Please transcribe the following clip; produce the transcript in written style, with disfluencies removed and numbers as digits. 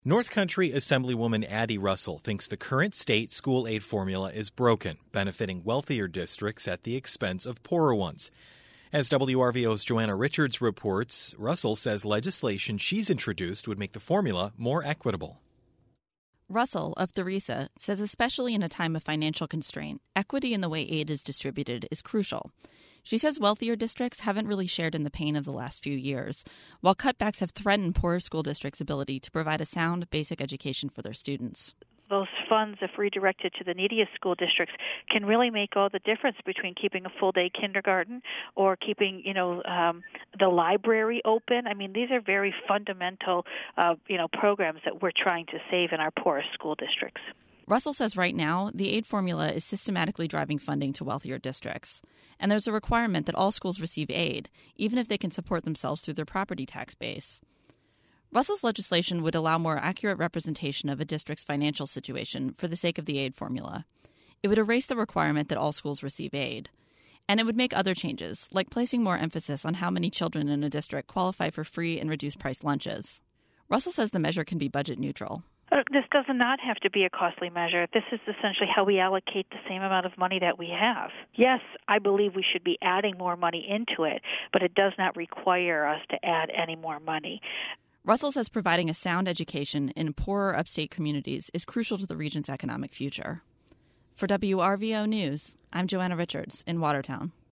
North Country Assemblywoman Addie Russell thinks the current state school aid formula is broken, benefiting wealthier districts at the expense of poorer ones. As WRVO's Joanna Richards reports, Russell says legislation she's introduced would make the formula more equitable. Russell of Theresa says especially in a time of financial constraint, equity in the way aid is distributed is crucial. She says wealthier districts haven't really shared in the pain of the last few years, while cutbacks have threatened poorer school districts' ability to provide a sound, basic education for their students. Those funds, if redirected to the neediest school districts, can really make all the difference between keeping a full-day kindergarten or keeping, the library open. I mean, these are very fundamental, programs that we're trying to save in our poorest school districts. Russell says right now, the aid formula is systematically driving funding to wealthier districts. And there's a requirement that all schools receive aid, even if they can support themselves through their property tax base. Russell's legislation would allow more accurate representation of a district's financial situation for the sake of the aid formula. It would erase the requirement that all schools receive aid. And it would make other changes, like placing more emphasis on how many children in a district qualify for free and reduced-price lunches. Russell says the measure can be budget neutral. This does not have to be a costly measure. This is essentially how we allocate the same amount of money that we have. Yes, I believe we should be adding more money into it, but it does not require us to add any more money. Russell says providing a sound education in poorer upstate communities is crucial to the region's economic future. For WRVO News, I'm Joanna Richards in Watertown.